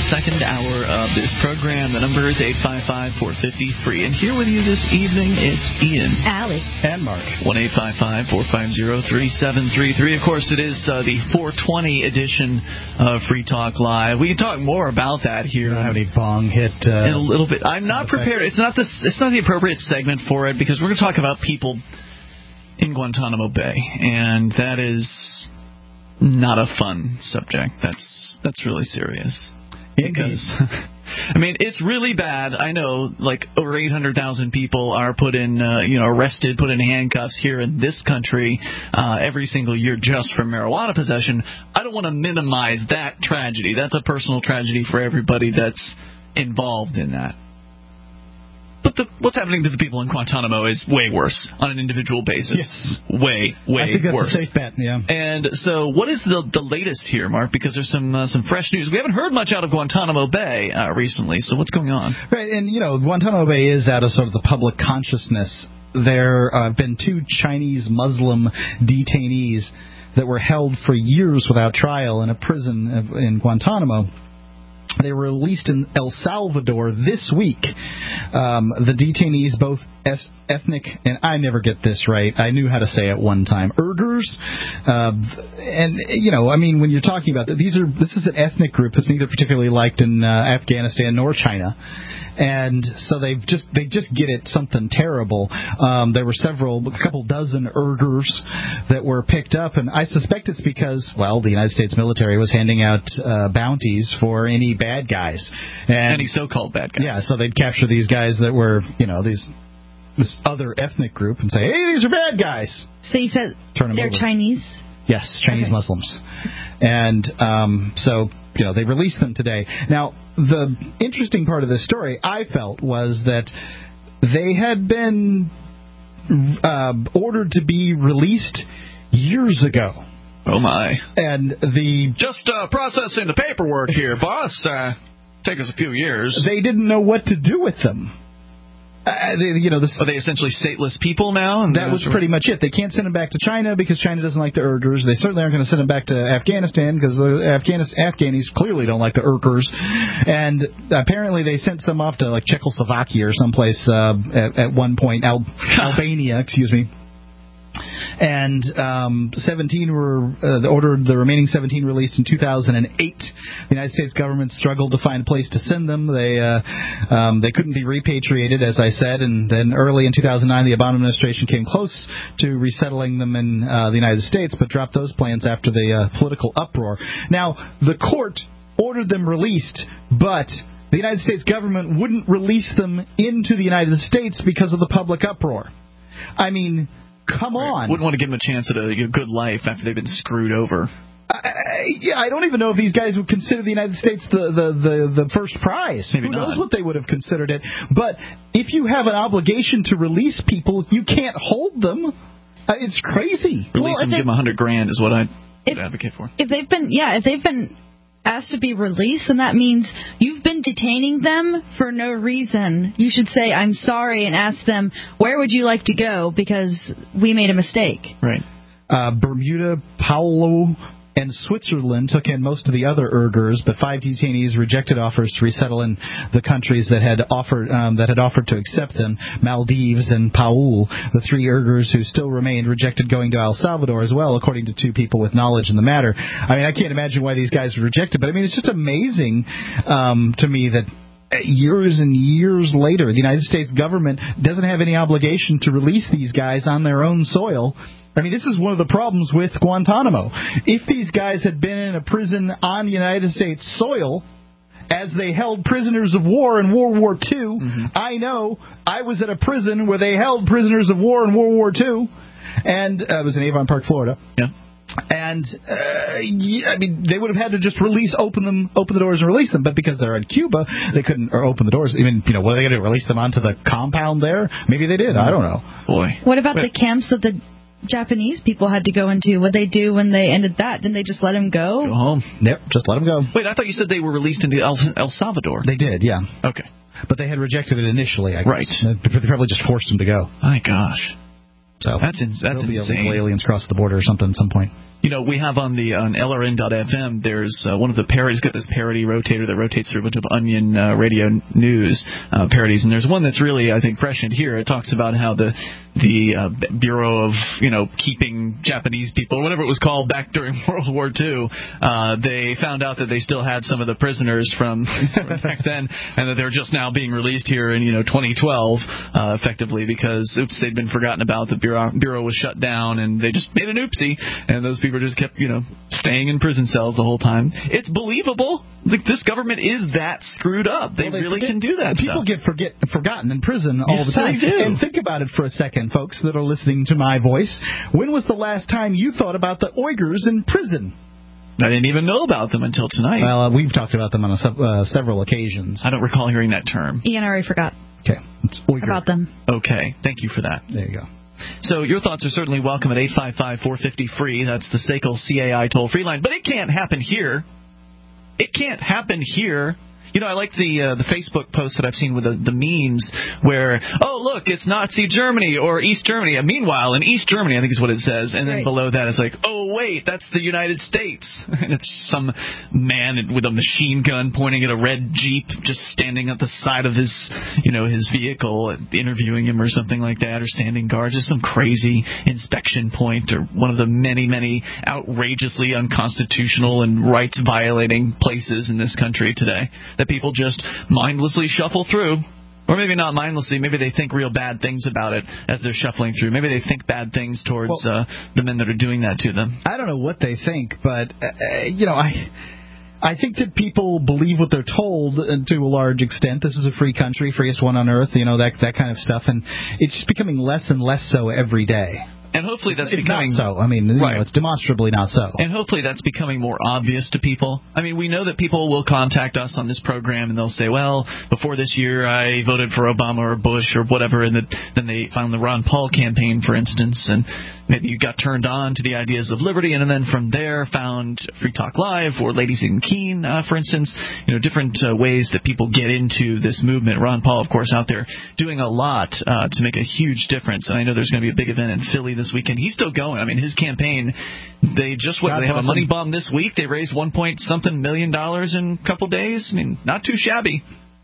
second hour of this program. The number is 855-450-FREE. And here with you this evening, it's Ian, Allie, and Mark. 1-855-450-3733. Of course, it is the 420 edition of Free Talk Live. We can talk more about that here. Don't have any bong hit in a little bit. I'm not prepared. It's not the appropriate segment for it because we're going to talk about people in Guantanamo Bay, and that is not a fun subject. That's really serious. Because, I mean, it's really bad. I know, like, over 800,000 people are arrested, put in handcuffs here in this country every single year just for marijuana possession. I don't want to minimize that tragedy. That's a personal tragedy for everybody that's involved in that. But what's happening to the people in Guantanamo is way worse on an individual basis. Yes. Way I think that's worse. A safe bet, yeah. And so what is the latest here, Mark? Because there's some fresh news. We haven't heard much out of Guantanamo Bay recently, so what's going on? Right, and, Guantanamo Bay is out of sort of the public consciousness. There have been 2 Chinese Muslim detainees that were held for years without trial in a prison in Guantanamo. They were released in El Salvador this week. The detainees, both ethnic, and I never get this right. I knew how to say it one time. Uyghurs. When you're talking about this is an ethnic group that's neither particularly liked in Afghanistan nor China. And so they just get it something terrible. There were a couple dozen Uyghurs that were picked up, and I suspect it's because, the United States military was handing out bounties for any bad guys. Any so-called bad guys. Yeah, so they'd capture these guys that were, this other ethnic group and say, hey, these are bad guys. So you said they're Chinese? Yes, Chinese Muslims. And they released them today. Now, the interesting part of this story, I felt, was that they had been ordered to be released years ago. Oh, my. And Just processing the paperwork here, boss. Take us a few years. They didn't know what to do with them. Are they essentially stateless people now? And that was pretty much it. They can't send them back to China because China doesn't like the Uyghurs. They certainly aren't going to send them back to Afghanistan because the Afghanis clearly don't like the Uyghurs. And apparently they sent some off to like Czechoslovakia or someplace at one point, Albania, excuse me. And 17 were ordered, the remaining 17 released in 2008. The United States government struggled to find a place to send them. They couldn't be repatriated, as I said, and then early in 2009, the Obama administration came close to resettling them in the United States, but dropped those plans after the political uproar. Now, the court ordered them released, but the United States government wouldn't release them into the United States because of the public uproar. I mean, come on. Wouldn't want to give them a chance at a good life after they've been screwed over. I don't even know if these guys would consider the United States the first prize. Maybe Who knows not. what they would have considered it. But if you have an obligation to release people, you can't hold them. It's crazy. Release them, give them $100,000 is what I'd advocate for. If they've been asked to be released, and that means you've been detaining them for no reason. You should say, I'm sorry, and ask them, where would you like to go, because we made a mistake. Right. Bermuda, Palau, and Switzerland took in most of the other Uyghurs, but 5 detainees rejected offers to resettle in the countries that had offered to accept them, Maldives and Palau. The 3 Uyghurs who still remained rejected going to El Salvador as well, according to 2 people with knowledge in the matter. I mean, I can't imagine why these guys were rejected, but I mean, it's just amazing to me that years and years later, the United States government doesn't have any obligation to release these guys on their own soil. I mean, this is one of the problems with Guantanamo. If these guys had been in a prison on United States soil, as they held prisoners of war in World War II, I know I was at a prison where they held prisoners of war in World War II, and it was in Avon Park, Florida. Yeah. And, they would have had to just open the doors and release them. But because they're in Cuba, they couldn't open the doors. Even, what are they going to do, release them onto the compound there? Maybe they did. I don't know. Boy. What about the camps that the Japanese people had to go into? What they do when they ended that? Didn't they just let them go? Go home. Yep, just let them go. Wait, I thought you said they were released into El Salvador. They did, yeah. Okay. But they had rejected it initially, I guess. Right. They probably just forced them to go. My gosh. So that's there'll be insane. illegal aliens cross the border or something at some point. You know, we have on LRN.FM, there's one of the parodies, got this parody rotator that rotates through a bunch of Onion radio news parodies, and there's one that's really, I think, prescient here. It talks about how the Bureau of, keeping Japanese people, or whatever it was called back during World War II, they found out that they still had some of the prisoners from back then, and that they're just now being released here in, 2012, effectively, because, they'd been forgotten about. The Bureau was shut down, and they just made an oopsie, and those people just kept, staying in prison cells the whole time. It's believable. Like, this government is that screwed up. They really can do that People stuff. get forgotten in prison all the time. They do. And think about it for a second, folks that are listening to my voice. When was the last time you thought about the Uyghurs in prison? I didn't even know about them until tonight. Well, we've talked about them on several occasions. I don't recall hearing that term. Ian already forgot. Okay. It's Uyghur. About them. Okay. Thank you for that. There you go. So your thoughts are certainly welcome at 855-450-FREE. That's the SACL CAI toll-free line. But it can't happen here. It can't happen here. I like the Facebook posts that I've seen with the memes where, oh, look, it's Nazi Germany or East Germany. And meanwhile, in East Germany, I think is what it says. And then below that, it's like, oh, wait, that's the United States. And it's some man with a machine gun pointing at a red Jeep just standing at the side of his vehicle, interviewing him or something like that, or standing guard. Just some crazy inspection point, or one of the many, many outrageously unconstitutional and rights-violating places in this country today that people just mindlessly shuffle through. Or maybe not mindlessly. Maybe they think real bad things about it as they're shuffling through. Maybe they think bad things towards the men that are doing that to them. I don't know what they think, but, I think that people believe what they're told to a large extent. This is a free country, freest one on earth, that kind of stuff. And it's just becoming less and less so every day. And hopefully that's it's becoming... not so. I mean, it's demonstrably not so. And hopefully that's becoming more obvious to people. I mean, we know that people will contact us on this program and they'll say, well, before this year I voted for Obama or Bush or whatever, and then they found the Ron Paul campaign, for instance, and maybe you got turned on to the ideas of liberty, and then from there found Free Talk Live or Ladies in Keene, for instance, different ways that people get into this movement. Ron Paul, of course, out there doing a lot to make a huge difference. And I know there's going to be a big event in Philly this weekend. He's still going. I mean, his campaign, they have a money bomb this week. They raised $1.something million in a couple days. I mean, not too shabby.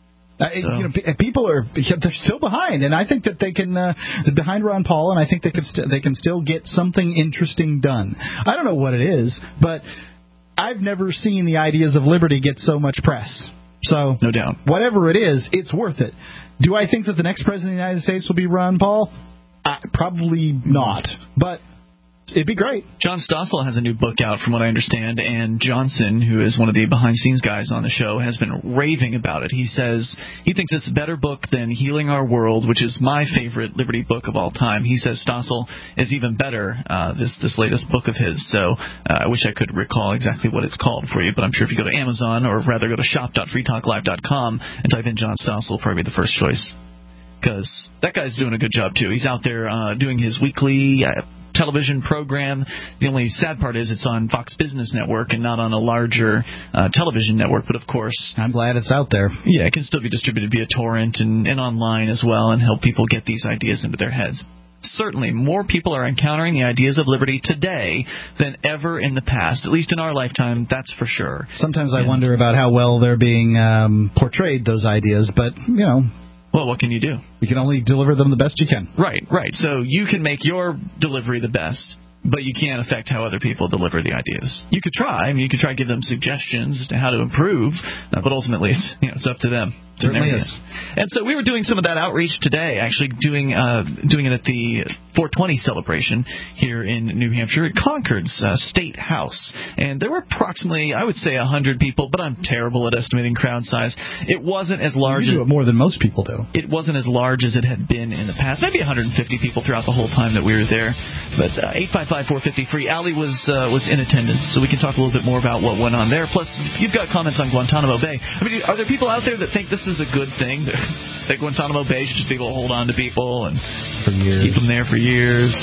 People they're still behind, and I think that they can behind Ron Paul, and I think they can still get something interesting done. I don't know what it is, but I've never seen the ideas of liberty get so much press. So no doubt, whatever it is, it's worth it. Do I think that the next president of the United States will be Ron Paul? Probably not, but it'd be great. John Stossel has a new book out, from what I understand, and Johnson, who is one of the behind-the-scenes guys on the show, has been raving about it. He says he thinks it's a better book than Healing Our World, which is my favorite liberty book of all time. He says Stossel is even better, this latest book of his. So I wish I could recall exactly what it's called for you, but I'm sure if you go to Amazon, or rather go to shop.freetalklive.com and type in John Stossel, it'll probably be the first choice. Because that guy's doing a good job, too. He's out there doing his weekly television program. The only sad part is it's on Fox Business Network and not on a larger television network. But, of course, I'm glad it's out there. Yeah, it can still be distributed via torrent and online as well, and help people get these ideas into their heads. Certainly, more people are encountering the ideas of liberty today than ever in the past, at least in our lifetime, that's for sure. Sometimes I wonder about how well they're being portrayed, those ideas, but, well, what can you do? You can only deliver them the best you can. Right. So you can make your delivery the best, but you can't affect how other people deliver the ideas. You could try. I mean, you could try to give them suggestions as to how to improve, but ultimately it's up to them. Certainly is. And so we were doing some of that outreach today, actually doing it at the 420 celebration here in New Hampshire at Concord's State House. And there were approximately, I would say, 100 people, but I'm terrible at estimating crowd size. It wasn't as large. You do it more than most people do. It wasn't as large as it had been in the past. Maybe 150 people throughout the whole time that we were there. But 855-450-FREE. Allie was in attendance, so we can talk a little bit more about what went on there. Plus, you've got comments on Guantanamo Bay. I mean, are there people out there that think this is a good thing? That Guantanamo Bay should just be able to hold on to people and keep them there for years.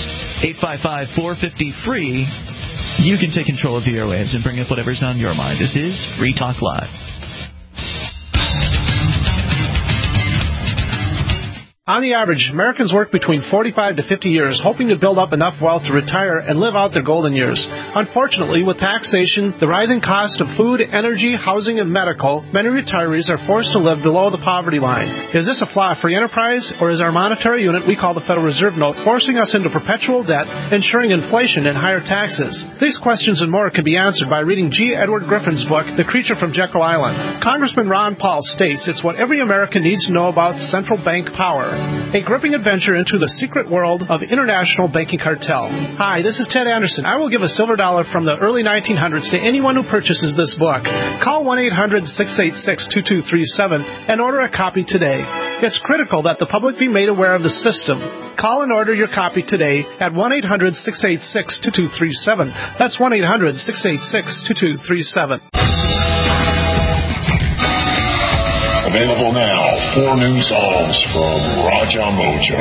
855-450-FREE. You can take control of the airwaves and bring up whatever's on your mind. This is Free Talk Live. On the average, Americans work between 45 to 50 years, hoping to build up enough wealth to retire and live out their golden years. Unfortunately, with taxation, the rising cost of food, energy, housing, and medical, many retirees are forced to live below the poverty line. Is this a flaw of free enterprise, or is our monetary unit we call the Federal Reserve Note forcing us into perpetual debt, ensuring inflation and higher taxes? These questions and more can be answered by reading G. Edward Griffin's book, The Creature from Jekyll Island. Congressman Ron Paul states it's what every American needs to know about central bank power. A gripping adventure into the secret world of international banking cartel. Hi, this is Ted Anderson. I will give a silver dollar from the early 1900s to anyone who purchases this book. Call 1-800-686-2237 and order a copy today. It's critical that the public be made aware of the system. Call and order your copy today at 1-800-686-2237. That's 1-800-686-2237. Available now, 4 new songs from Raja Mojo.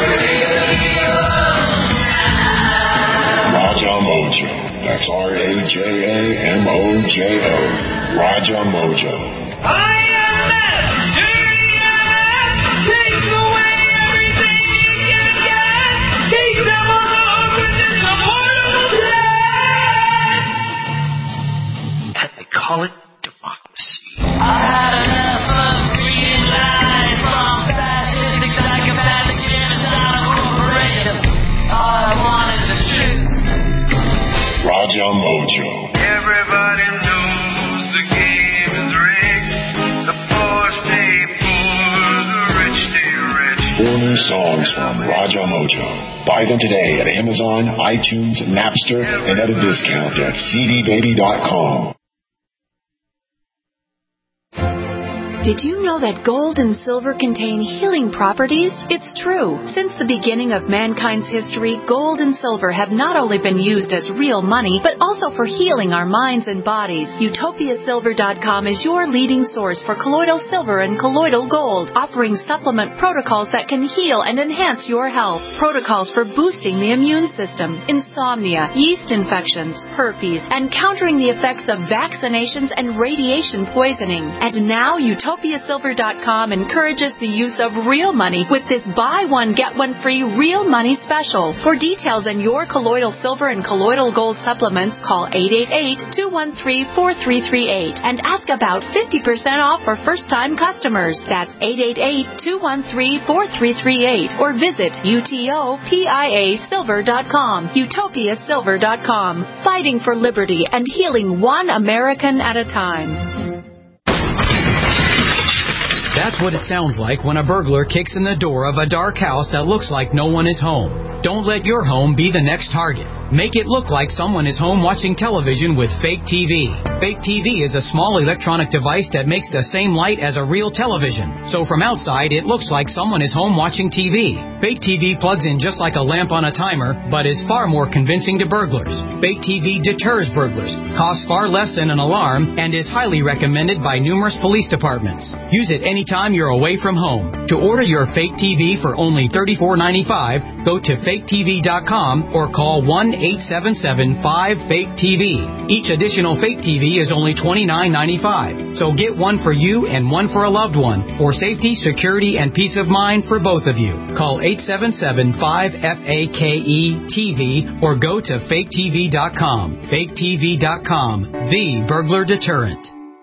Raja Mojo. That's R-A-J-A-M-O-J-O. Raja Mojo. I am takes away everything you can get. Keep them on open and supportable plan. They call it democracy. I had enough of green lights from fascistic, psychopathic, genocidal corporations. All I want is the truth. Raja Mojo. Everybody knows the game is rigged. The poor stay poor, the rich stay rich. 4 new songs from Raja Mojo. Buy them today at Amazon, iTunes, Napster, and at a discount at cdbaby.com. Did you know that gold and silver contain healing properties? It's true. Since the beginning of mankind's history, gold and silver have not only been used as real money, but also for healing our minds and bodies. UtopiaSilver.com is your leading source for colloidal silver and colloidal gold, offering supplement protocols that can heal and enhance your health. Protocols for boosting the immune system, insomnia, yeast infections, herpes, and countering the effects of vaccinations and radiation poisoning. And now, UtopiaSilver.com encourages the use of real money with this buy one, get one free real money special. For details on your colloidal silver and colloidal gold supplements, call 888-213-4338 and ask about 50% off for first-time customers. That's 888-213-4338 or visit UTOPIASilver.com. UtopiaSilver.com. Fighting for liberty and healing one American at a time. That's what it sounds like when a burglar kicks in the door of a dark house that looks like no one is home. Don't let your home be the next target. Make it look like someone is home watching television with Fake TV. Fake TV is a small electronic device that makes the same light as a real television. So from outside, it looks like someone is home watching TV. Fake TV plugs in just like a lamp on a timer, but is far more convincing to burglars. Fake TV deters burglars, costs far less than an alarm, and is highly recommended by numerous police departments. Use it anytime you're away from home. To order your Fake TV for only $34.95, go to faketv.com or call 1-877-5-FAKE-TV. Each additional Fake TV is only $29.95. So get one for you and one for a loved one, for safety, security, and peace of mind for both of you. Call 877-5-FAKE-TV or go to faketv.com. Faketv.com, the burglar deterrent.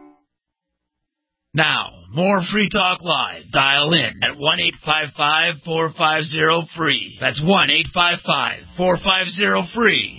Now, more Free Talk Live. Dial in at 1-855-450-FREE. That's 1-855-450-FREE.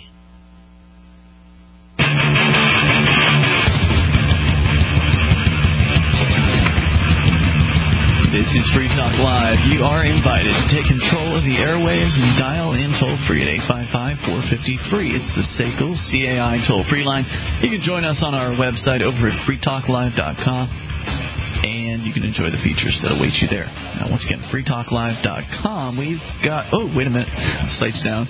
This is Free Talk Live. You are invited to take control of the airwaves and dial in toll-free at 855-450-FREE. It's the SACL CAI toll-free line. You can join us on our website over at freetalklive.com. And you can enjoy the features that await you there. Now, once again, freetalklive.com. We've got... Oh, wait a minute. The site's down.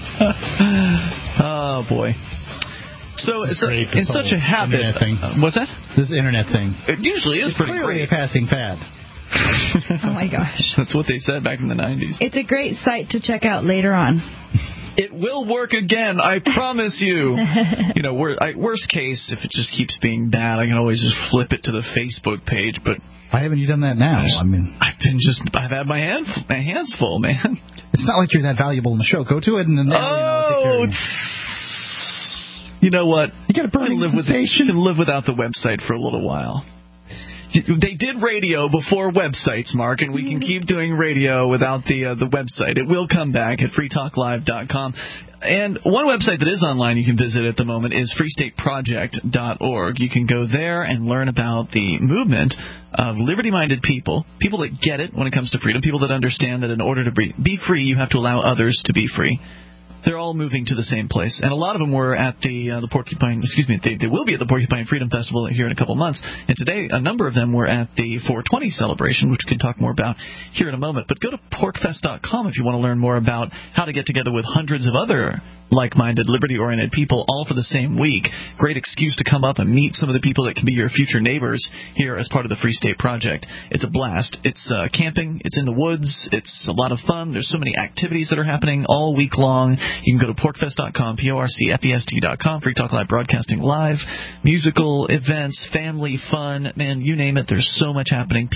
Oh, boy. So it's such a habit. What's that? This internet thing. It usually is pretty clearly great. a passing fad. Oh, my gosh. That's what they said back in the 90s. It's a great site to check out later on. It will work again, I promise you. Worst case, if it just keeps being bad, I can always just flip it to the Facebook page. But why haven't you done that now? I've had my hands full, man. It's not like you're that valuable in the show. Go to it and then I'll take care of you. You know what? You got a burning sensation. You can live without the website for a little while. They did radio before websites, Mark, and we can keep doing radio without the website. It will come back at freetalklive.com. And one website that is online you can visit at the moment is freestateproject.org. You can go there and learn about the movement of liberty-minded people that get it when it comes to freedom, people that understand that in order to be free, you have to allow others to be free. They're all moving to the same place, and a lot of them were at the Porcupine. They will be at the Porcupine Freedom Festival here in a couple months. And today, a number of them were at the 420 celebration, which we can talk more about here in a moment. But go to porcfest.com if you want to learn more about how to get together with hundreds of other like-minded, liberty-oriented people, all for the same week. Great excuse to come up and meet some of the people that can be your future neighbors here as part of the Free State Project. It's a blast. It's camping. It's in the woods. It's a lot of fun. There's so many activities that are happening all week long. You can go to porcfest.com, porcfest.com, Free Talk Live Broadcasting Live, musical events, family fun, man, you name it. There's so much happening.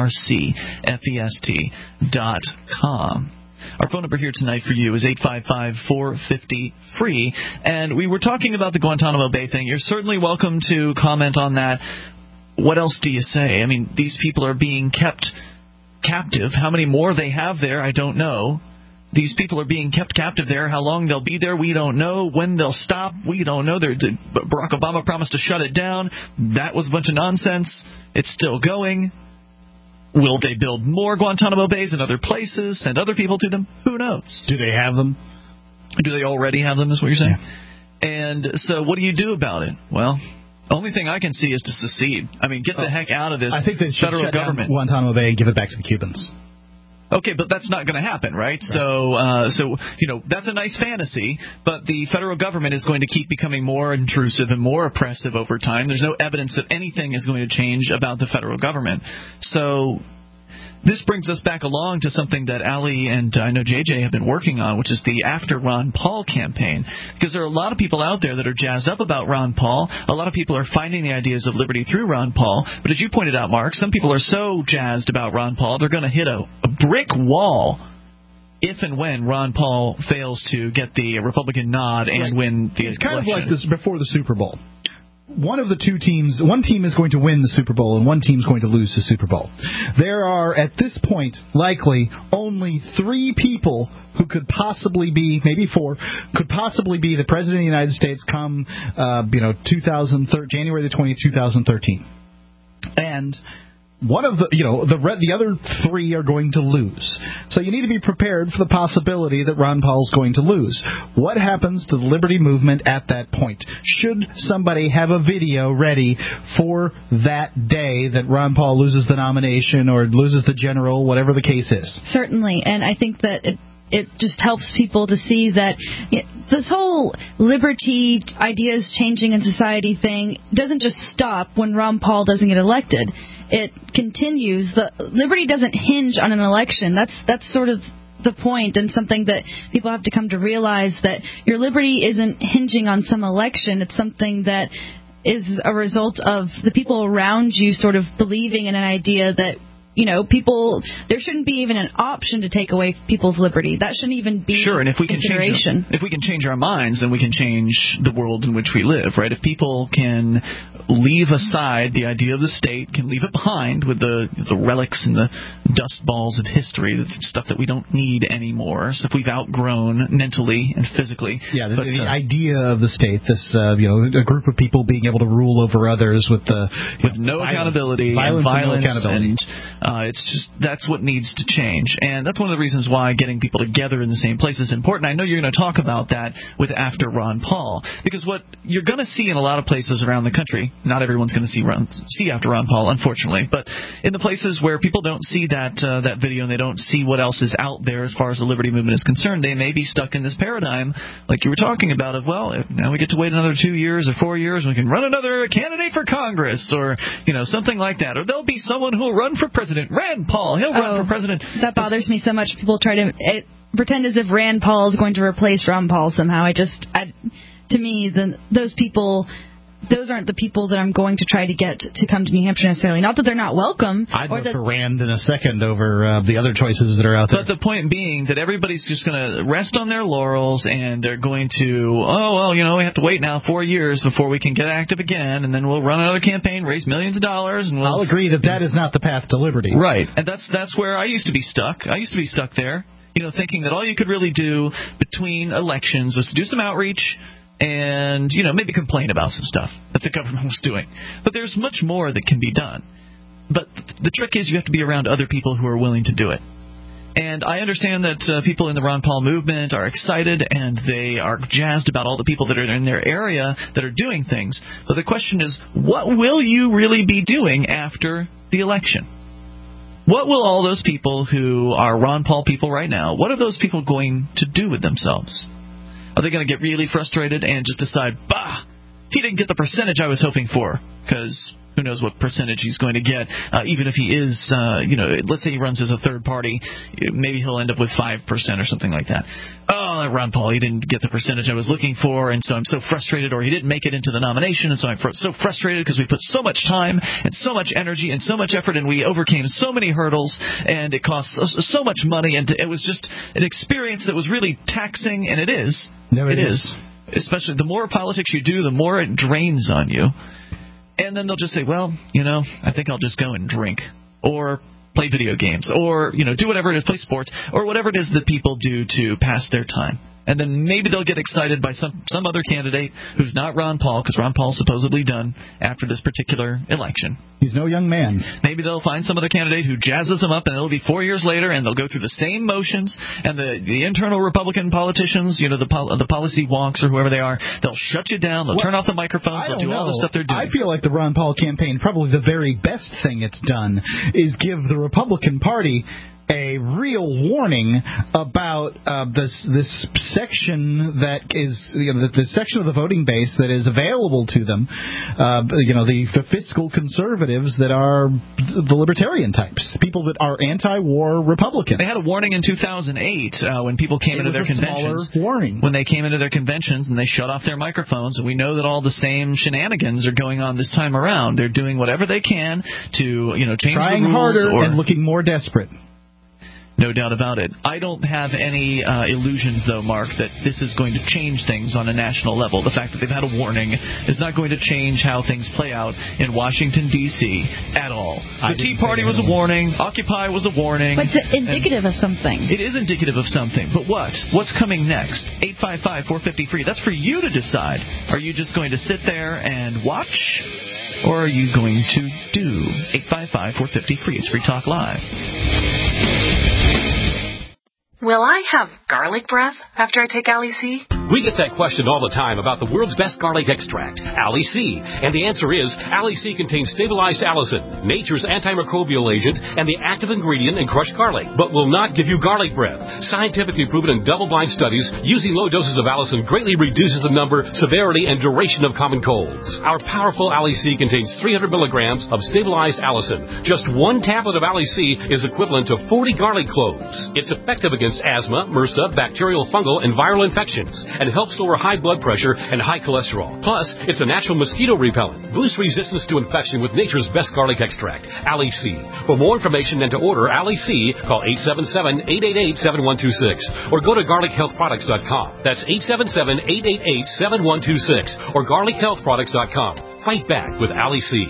porcfest.com. Our phone number here tonight for you is 855-450-FREE. And we were talking about the Guantanamo Bay thing. You're certainly welcome to comment on that. What else do you say? I mean, these people are being kept captive. How many more they have there, I don't know. These people are being kept captive there. How long they'll be there, we don't know. When they'll stop, we don't know. Barack Obama promised to shut it down. That was a bunch of nonsense. It's still going. Will they build more Guantanamo Bays in other places, send other people to them? Who knows? Do they have them? Do they already have them, is what you're saying? Yeah. And so what do you do about it? Well, the only thing I can see is to secede. I mean, get the heck out of this I think they should federal shut government. Down Guantanamo Bay and give it back to the Cubans. Okay, but that's not going to happen, right? So that's a nice fantasy, but the federal government is going to keep becoming more intrusive and more oppressive over time. There's no evidence that anything is going to change about the federal government. So this brings us back along to something that Ali and I know JJ have been working on, which is the After Ron Paul campaign. Because there are a lot of people out there that are jazzed up about Ron Paul. A lot of people are finding the ideas of liberty through Ron Paul. But as you pointed out, Mark, some people are so jazzed about Ron Paul, they're going to hit a brick wall if and when Ron Paul fails to get the Republican nod and win the election. It's kind of like this before the Super Bowl. One team is going to win the Super Bowl and one team is going to lose the Super Bowl. There are, at this point, likely only 3 people who could possibly be, maybe 4, could possibly be the President of the United States come, January the 20th, 2013. And one of the other 3 are going to lose. So you need to be prepared for the possibility that Ron Paul's going to lose. What happens to the liberty movement at that point? Should somebody have a video ready for that day that Ron Paul loses the nomination or loses the general, whatever the case is? Certainly, and I think that it just helps people to see that this whole liberty ideas changing in society thing doesn't just stop when Ron Paul doesn't get elected. It continues. The liberty doesn't hinge on an election. That's sort of the point, and something that people have to come to realize, that your liberty isn't hinging on some election. It's something that is a result of the people around you sort of believing in an idea that, there shouldn't be even an option to take away people's liberty. That shouldn't even be sure. And if we consideration. if we can change our minds, then we can change the world in which we live, right? If people can leave aside the idea of the state, can leave it behind with the relics and the dust balls of history, the stuff that we don't need anymore, stuff we've outgrown mentally and physically. Yeah, the idea of the state, this a group of people being able to rule over others with no accountability and violence, and it's just that's what needs to change, and that's one of the reasons why getting people together in the same place is important. I know you're going to talk about that with After Ron Paul, because what you're going to see in a lot of places around the country, not everyone's going to see After Ron Paul, unfortunately, but in the places where people don't see that video and they don't see what else is out there as far as the liberty movement is concerned, they may be stuck in this paradigm like you were talking about of, now we get to wait another 2 years or 4 years and we can run another candidate for Congress or something like that, or there'll be someone who'll run for president. Rand Paul, he'll run for president. That bothers me so much. People try to pretend as if Rand Paul is going to replace Ron Paul somehow. To me, those people, those aren't the people that I'm going to try to get to come to New Hampshire necessarily. Not that they're not welcome. I'd vote for Rand in a second over the other choices that are out there. But the point being that everybody's just going to rest on their laurels, and they're going to, we have to wait now 4 years before we can get active again, and then we'll run another campaign, raise millions of dollars, and I'll agree that is not the path to liberty. Right, and that's where I used to be stuck. I used to be stuck there, thinking that all you could really do between elections was to do some outreach and, maybe complain about some stuff that the government was doing. But there's much more that can be done. But the trick is you have to be around other people who are willing to do it. And I understand that people in the Ron Paul movement are excited and they are jazzed about all the people that are in their area that are doing things. But the question is, what will you really be doing after the election? What will all those people who are Ron Paul people right now, what are those people going to do with themselves? Are they going to get really frustrated and just decide, he didn't get the percentage I was hoping for? Because who knows what percentage he's going to get, even if he is, let's say he runs as a third party, maybe he'll end up with 5% or something like that. Oh, Ron Paul, he didn't get the percentage I was looking for, and so I'm so frustrated, or he didn't make it into the nomination, and so I'm so frustrated because we put so much time and so much energy and so much effort, and we overcame so many hurdles, and it cost so much money, and it was just an experience that was really taxing, and it is. No, it is. Especially the more politics you do, the more it drains on you. And then they'll just say, I think I'll just go and drink or play video games or, do whatever it is, play sports or whatever it is that people do to pass their time. And then maybe they'll get excited by some other candidate who's not Ron Paul, because Ron Paul's supposedly done after this particular election. He's no young man. Maybe they'll find some other candidate who jazzes them up, and it'll be 4 years later, and they'll go through the same motions, and the internal Republican politicians, the policy wonks or whoever they are, they'll shut you down, they'll turn off the microphones, they'll do all the stuff they're doing. I feel like the Ron Paul campaign, probably the very best thing it's done, is give the Republican Party a real warning about this section that is the section of the voting base that is available to them, the fiscal conservatives that are the libertarian types, people that are anti-war Republicans. They had a warning in 2008 when people came into their conventions. Warning. When they came into their conventions and they shut off their microphones, and we know that all the same shenanigans are going on this time around. They're doing whatever they can to change trying the rules harder and looking more desperate. No doubt about it. I don't have any illusions, though, Mark, that this is going to change things on a national level. The fact that they've had a warning is not going to change how things play out in Washington, D.C. at all. The Tea Party was a warning. Occupy was a warning. But it's indicative of something. It is indicative of something. But what? What's coming next? 855-450-FREE. That's for you to decide. Are you just going to sit there and watch? Or are you going to do? 855-450-FREE. It's Free Talk Live. Will I have garlic breath after I take Ali C? We get that question all the time about the world's best garlic extract, Ali C. And the answer is, Ali C contains stabilized allicin, nature's antimicrobial agent, and the active ingredient in crushed garlic, but will not give you garlic breath. Scientifically proven in double-blind studies, using low doses of allicin greatly reduces the number, severity, and duration of common colds. Our powerful Ali C contains 300 milligrams of stabilized allicin. Just one tablet of Ali C is equivalent to 40 garlic cloves. It's effective against asthma, MRSA, bacterial, fungal, and viral infections, and helps lower high blood pressure and high cholesterol. Plus, it's a natural mosquito repellent. Boost resistance to infection with nature's best garlic extract, Ali C. For more information and to order Ali C, call 877-888-7126 or go to garlichealthproducts.com. That's 877-888-7126 or garlichealthproducts.com. Fight back with Ali C.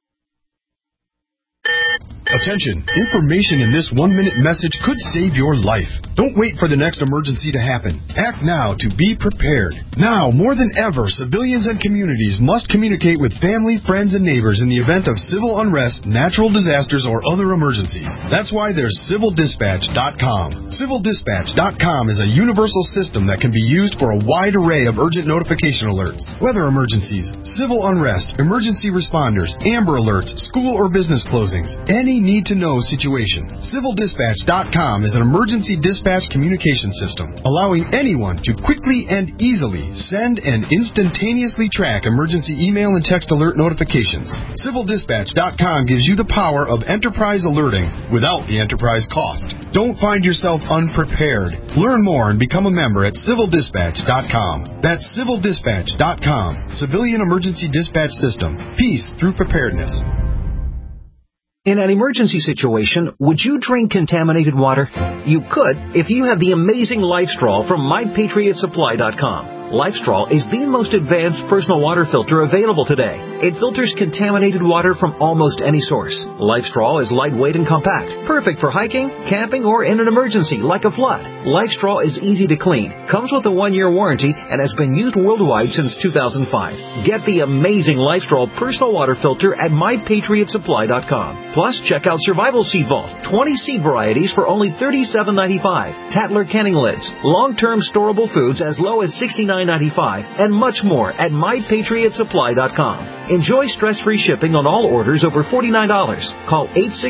Attention! Information in this 1-minute message could save your life. Don't wait for the next emergency to happen. Act now to be prepared. Now, more than ever, civilians and communities must communicate with family, friends, and neighbors in the event of civil unrest, natural disasters, or other emergencies. That's why there's CivilDispatch.com. CivilDispatch.com is a universal system that can be used for a wide array of urgent notification alerts. Weather emergencies, civil unrest, emergency responders, Amber Alerts, school or business closings, any need-to-know situation. CivilDispatch.com is an emergency dispatch communication system, allowing anyone to quickly and easily send and instantaneously track emergency email and text alert notifications. CivilDispatch.com gives you the power of enterprise alerting without the enterprise cost. Don't find yourself unprepared. Learn more and become a member at civildispatch.com. That's civildispatch.com. Civilian Emergency Dispatch System. Peace through preparedness. In an emergency situation, would you drink contaminated water? You could if you have the amazing LifeStraw from MyPatriotSupply.com. LifeStraw is the most advanced personal water filter available today. It filters contaminated water from almost any source. LifeStraw is lightweight and compact, perfect for hiking, camping, or in an emergency like a flood. LifeStraw is easy to clean, comes with a 1-year warranty, and has been used worldwide since 2005. Get the amazing LifeStraw personal water filter at MyPatriotSupply.com. Plus, check out Survival Seed Vault, 20 seed varieties for only $37.95, Tatler canning lids, long-term storable foods as low as $69.95, and much more at MyPatriotSupply.com. Enjoy stress-free shipping on all orders over $49. Call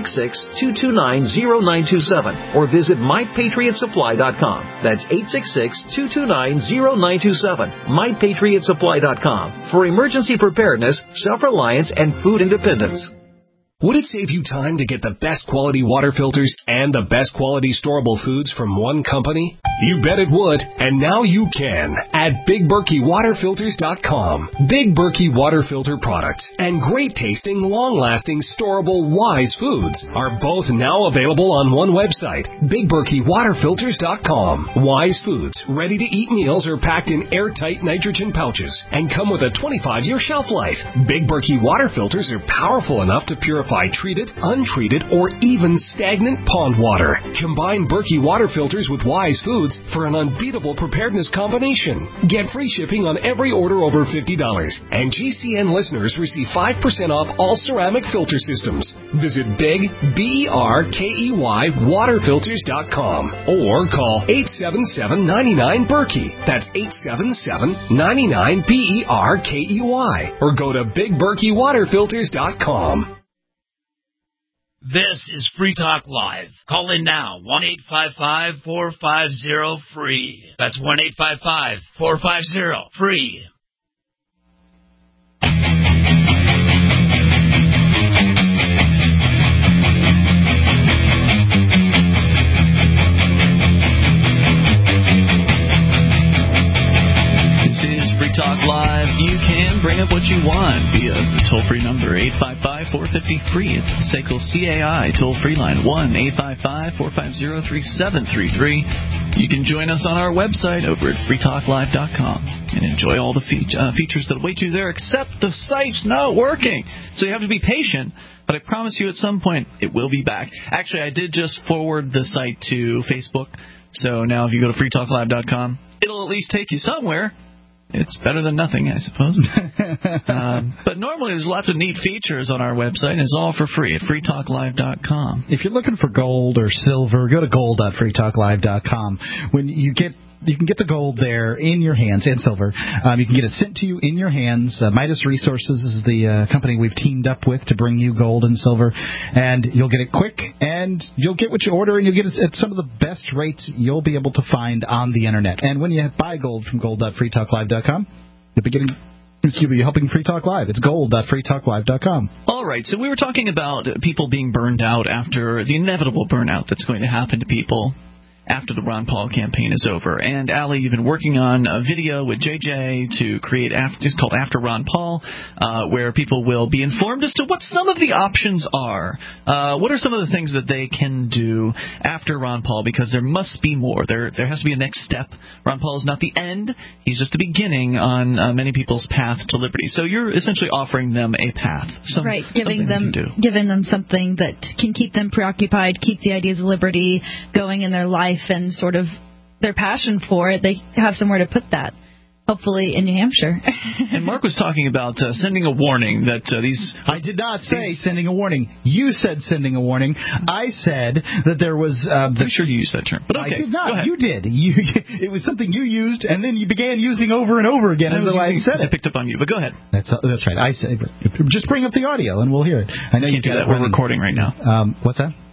866-229-0927 or visit MyPatriotSupply.com. That's 866-229-0927. MyPatriotSupply.com for emergency preparedness, self-reliance, and food independence. Would it save you time to get the best quality water filters and the best quality storable foods from one company? You bet it would, and now you can at BigBerkeyWaterFilters.com. Big Berkey water filter products and great tasting, long-lasting, storable Wise foods are both now available on one website, BigBerkeyWaterFilters.com. Wise foods, ready-to-eat meals are packed in airtight nitrogen pouches and come with a 25-year shelf life. Big Berkey water filters are powerful enough to purify treated, untreated, or even stagnant pond water. Combine Berkey water filters with Wise foods for an unbeatable preparedness combination. Get free shipping on every order over $50, and GCN listeners receive 5% off all ceramic filter systems. Visit Big, BERKEY, waterfilters.com or call 877-99-BERKEY. That's 877-99-BERKEY, or go to BigBerkeyWaterFilters.com. This is Free Talk Live. Call in now, 1-855-450-FREE. That's 1-855-450-FREE. Free Talk Live. You can bring up what you want via toll-free number 855-450-FREE. It's the SACL CAI toll-free line 1-855-450-3733. You can join us on our website over at freetalklive.com and enjoy all the features that await you there, except the site's not working. So you have to be patient, but I promise you at some point it will be back. Actually, I did just forward the site to Facebook, so now if you go to freetalklive.com, it'll at least take you somewhere. It's better than nothing, I suppose. But normally there's lots of neat features on our website, and it's all for free at freetalklive.com. If you're looking for gold or silver, go to gold.freetalklive.com. When you can get the gold there in your hands, and silver. You can get it sent to you in your hands. Midas Resources is the company we've teamed up with to bring you gold and silver. And you'll get it quick, and you'll get what you order, and you'll get it at some of the best rates you'll be able to find on the Internet. And when you buy gold from gold.freetalklive.com, you'll be helping Free Talk Live. It's gold.freetalklive.com. All right, so we were talking about people being burned out after the inevitable burnout that's going to happen to people after the Ron Paul campaign is over. And, Allie, you've been working on a video with JJ to create, it's called After Ron Paul, where people will be informed as to what some of the options are. What are some of the things that they can do after Ron Paul? Because there must be more. There has to be a next step. Ron Paul is not the end. He's just the beginning on many people's path to liberty. So you're essentially offering them a path. Right, giving them something that can keep them preoccupied, keep the ideas of liberty going in their life, and sort of their passion for it. They have somewhere to put that, hopefully in New Hampshire. And Mark was talking about sending a warning that these... I did not say sending a warning. You said sending a warning. I said that there was... I'm sure you used that term. But okay, I did not. You did. It was something you used, and then you began using over and over again. I said it. I picked up on you, but go ahead. That's right. I said, just bring up the audio, and we'll hear it. I know you do that. We're recording right now. What's that?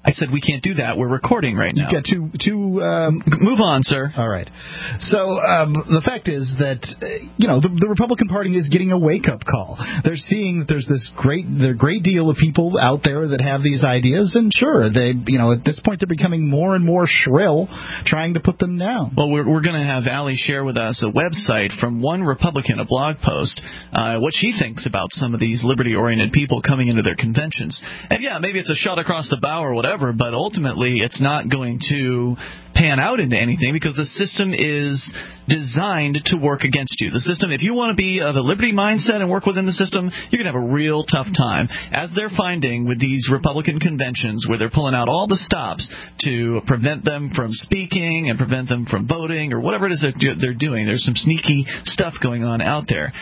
I said we can't do that. We're recording right now. You've got two move on, sir. All right. So the fact is that the Republican Party is getting a wake-up call. They're seeing that there's this great deal of people out there that have these ideas, and sure, they at this point they're becoming more and more shrill, trying to put them down. Well, we're going to have Allie share with us a website from one Republican, a blog post, what she thinks about some of these liberty-oriented people coming into their conventions. And yeah, maybe it's a shot across the bow or whatever, but ultimately it's not going to pan out into anything because the system is designed to work against you. The system, if you want to be of a liberty mindset and work within the system, you're going to have a real tough time. As they're finding with these Republican conventions where they're pulling out all the stops to prevent them from speaking and prevent them from voting or whatever it is that they're doing, there's some sneaky stuff going on out there.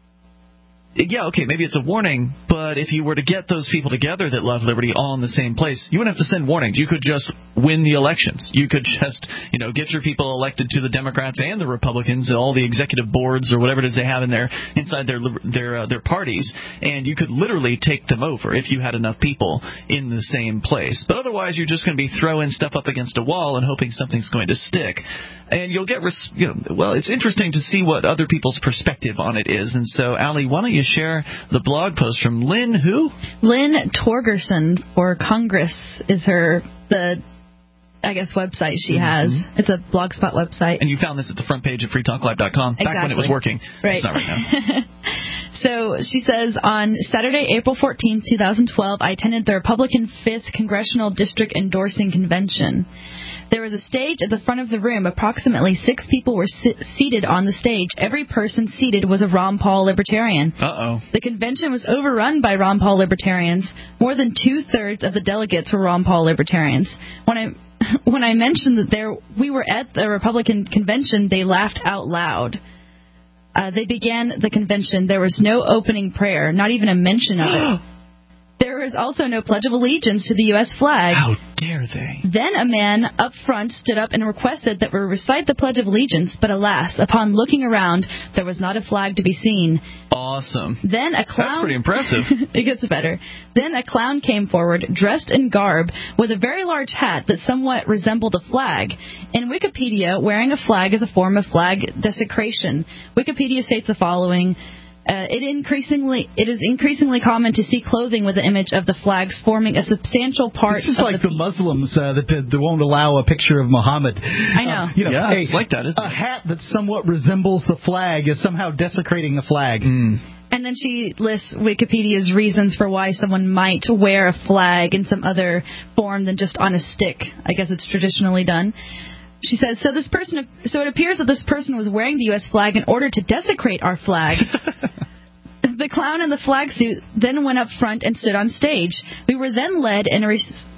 Yeah, okay, maybe it's a warning, but if you were to get those people together that love liberty all in the same place, you wouldn't have to send warnings. You could just win the elections. You could just, get your people elected to the Democrats and the Republicans, all the executive boards or whatever it is they have in there inside their parties, and you could literally take them over if you had enough people in the same place. But otherwise, you're just going to be throwing stuff up against a wall and hoping something's going to stick. And you'll get, it's interesting to see what other people's perspective on it is. And so, Allie, why don't you share the blog post from Lynn who? Lynn Torgerson for Congress is the website she has. It's a Blogspot website. And you found this at the front page of freetalklive.com back when it was working. Right. It's not right now. So she says, on Saturday, April 14th, 2012, I attended the Republican 5th Congressional District Endorsing Convention. There was a stage at the front of the room. Approximately 6 people were seated on the stage. Every person seated was a Ron Paul libertarian. Uh-oh. The convention was overrun by Ron Paul libertarians. More than 2/3 of the delegates were Ron Paul libertarians. When I mentioned that we were at the Republican convention, they laughed out loud. They began the convention. There was no opening prayer, not even a mention of it. There was also no Pledge of Allegiance to the U.S. flag. How dare they? Then a man up front stood up and requested that we recite the Pledge of Allegiance, but alas, upon looking around, there was not a flag to be seen. Awesome. Then a clown... That's pretty impressive. It gets better. Then a clown came forward, dressed in garb, with a very large hat that somewhat resembled a flag. In Wikipedia, wearing a flag is a form of flag desecration. Wikipedia states the following... It is increasingly common to see clothing with the image of the flags forming a substantial part of the... This is like the Muslims that won't allow a picture of Muhammad. I know. Yeah, it's like that, isn't it? A hat that somewhat resembles the flag is somehow desecrating the flag. And then she lists Wikipedia's reasons for why someone might wear a flag in some other form than just on a stick. I guess it's traditionally done. She says, so it appears that this person was wearing the U.S. flag in order to desecrate our flag. The clown in the flag suit then went up front and stood on stage. We were then led in a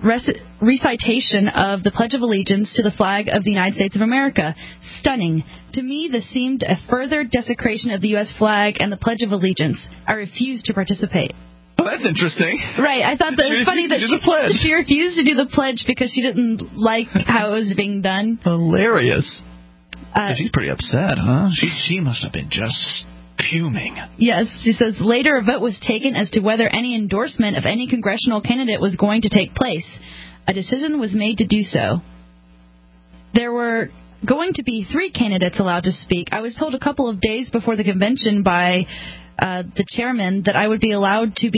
recitation of the Pledge of Allegiance to the flag of the United States of America. Stunning. To me, this seemed a further desecration of the U.S. flag and the Pledge of Allegiance. I refused to participate. Oh, that's interesting. Right. I thought that it was funny that she refused to do the pledge because she didn't like how it was being done. Hilarious. So she's pretty upset, huh? She must have been just fuming. Yes. She says, later a vote was taken as to whether any endorsement of any congressional candidate was going to take place. A decision was made to do so. There were going to be 3 candidates allowed to speak. I was told a couple of days before the convention by... the chairman that I would be allowed to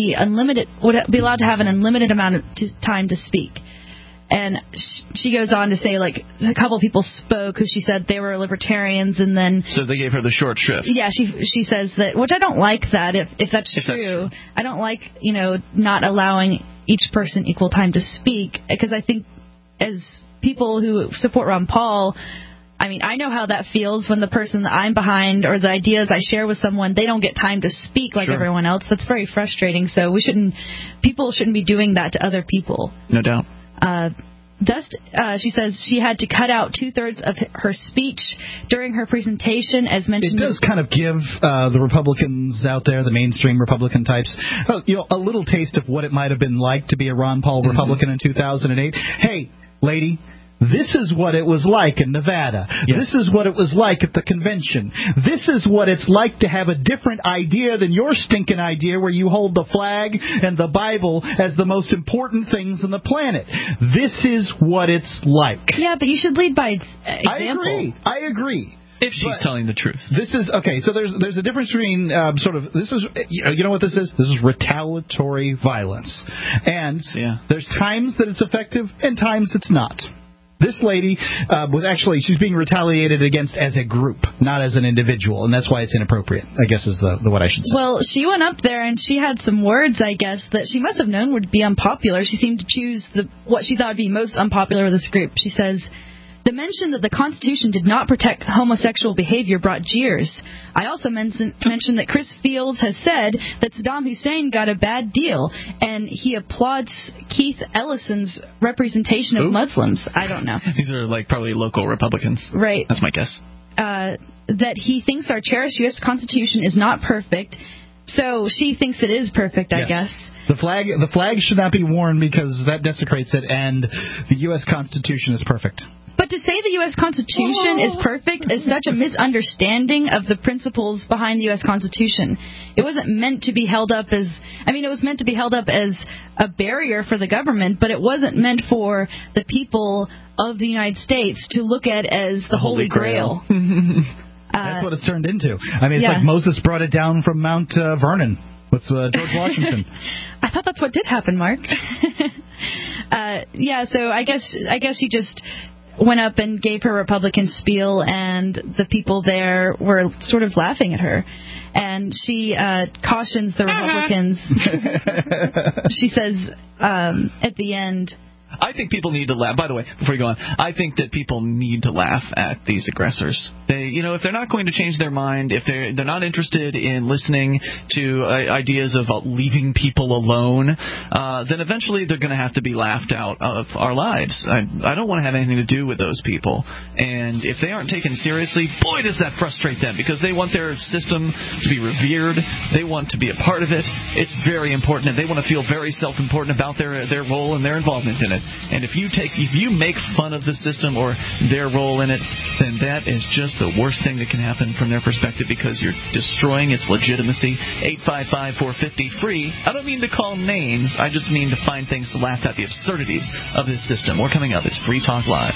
have an unlimited amount of time to speak. And she goes on to say, a couple of people spoke who she said they were libertarians, and then... So they gave her the short shrift. Yeah, she says that, which I don't like that, if that's true. I don't like, not allowing each person equal time to speak, because I think as people who support Ron Paul... I mean, I know how that feels when the person that I'm behind or the ideas I share with someone, they don't get time to speak like everyone else. That's very frustrating. So people shouldn't be doing that to other people. No doubt. She says she had to cut out 2/3 of her speech during her presentation, as mentioned. It does kind of give the Republicans out there, the mainstream Republican types, a little taste of what it might have been like to be a Ron Paul Republican in 2008. Hey, lady. This is what it was like in Nevada. Yes. This is what it was like at the convention. This is what it's like to have a different idea than your stinking idea where you hold the flag and the Bible as the most important things on the planet. This is what it's like. Yeah, but you should lead by example. I agree. If she's telling the truth. This is, okay, so there's a difference between this is, you know what this is? This is retaliatory violence. And there's times that it's effective and times it's not. This lady she's being retaliated against as a group, not as an individual, and that's why it's inappropriate, I guess is the what I should say. Well, she went up there and she had some words, I guess, that she must have known would be unpopular. She seemed to choose what she thought would be most unpopular with this group. She says, "The mention that the Constitution did not protect homosexual behavior brought jeers. I also mentioned that Chris Fields has said that Saddam Hussein got a bad deal, and he applauds Keith Ellison's representation of Muslims." I don't know. These are probably local Republicans. Right. That's my guess. That he thinks our cherished U.S. Constitution is not perfect. So she thinks it is perfect, I guess. The flag should not be worn because that desecrates it, and the U.S. Constitution is perfect. But to say the U.S. Constitution is perfect is such a misunderstanding of the principles behind the U.S. Constitution. It wasn't meant to be held up as... it was meant to be held up as a barrier for the government, but it wasn't meant for the people of the United States to look at as the Holy Grail. That's what it's turned into. It's like Moses brought it down from Mount Vernon with George Washington. I thought that's what did happen, Mark. So I guess you just went up and gave her Republican spiel, and the people there were sort of laughing at her. And she cautions the Republicans. She says at the end... I think people need to laugh. By the way, before you go on, I think that people need to laugh at these aggressors. They, if they're not going to change their mind, if they're not interested in listening to ideas of leaving people alone, then eventually they're going to have to be laughed out of our lives. I don't want to have anything to do with those people. And if they aren't taken seriously, boy, does that frustrate them, because they want their system to be revered. They want to be a part of it. It's very important, and they want to feel very self-important about their role and their involvement in it. And if you make fun of the system or their role in it, then that is just the worst thing that can happen from their perspective, because you're destroying its legitimacy. 855-450-FREE. I don't mean to call names. I just mean to find things to laugh at, the absurdities of this system. More coming up. It's Free Talk Live.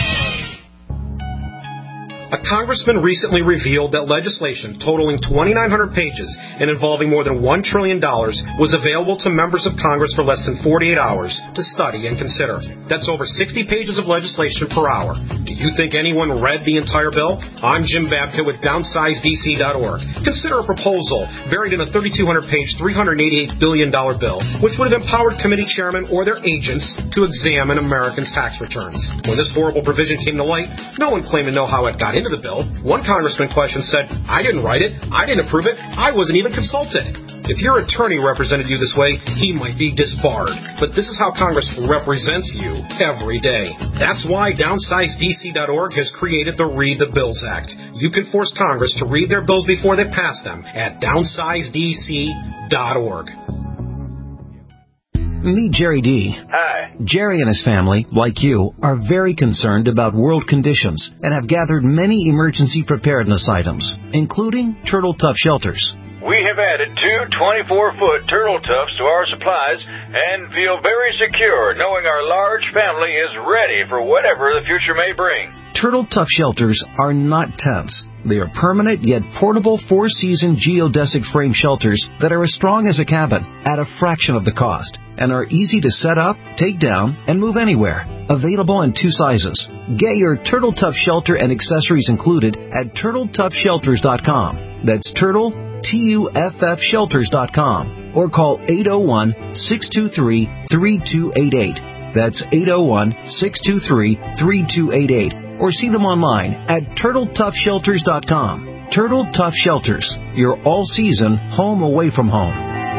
A congressman recently revealed that legislation totaling 2,900 pages and involving more than $1 trillion was available to members of Congress for less than 48 hours to study and consider. That's over 60 pages of legislation per hour. Do you think anyone read the entire bill? I'm Jim Babka with DownsizeDC.org. Consider a proposal buried in a 3,200-page, $388 billion bill, which would have empowered committee chairmen or their agents to examine Americans' tax returns. When this horrible provision came to light, no one claimed to know how it got into the bill. One congressman questioned said, "I didn't write it, I didn't approve it, I wasn't even consulted." If your attorney represented you this way, he might be disbarred. But this is how Congress represents you every day. That's why DownsizeDC.org has created the Read the Bills Act. You can force Congress to read their bills before they pass them at DownsizeDC.org. Meet Jerry D. Hi. Jerry and his family, like you, are very concerned about world conditions and have gathered many emergency preparedness items, including Turtle Tough shelters. We have added 2 24-foot Turtle Toughs to our supplies and feel very secure knowing our large family is ready for whatever the future may bring. Turtle Tough shelters are not tents. They are permanent yet portable 4-season geodesic frame shelters that are as strong as a cabin at a fraction of the cost and are easy to set up, take down, and move anywhere. Available in 2 sizes. Get your Turtle Tough shelter and accessories included at TurtleToughShelters.com. That's Turtle, TUFFshelters.com, or call 801-623-3288. That's 801-623-3288. Or see them online at TurtleToughShelters.com. Turtle Tough Shelters, your all-season home away from home.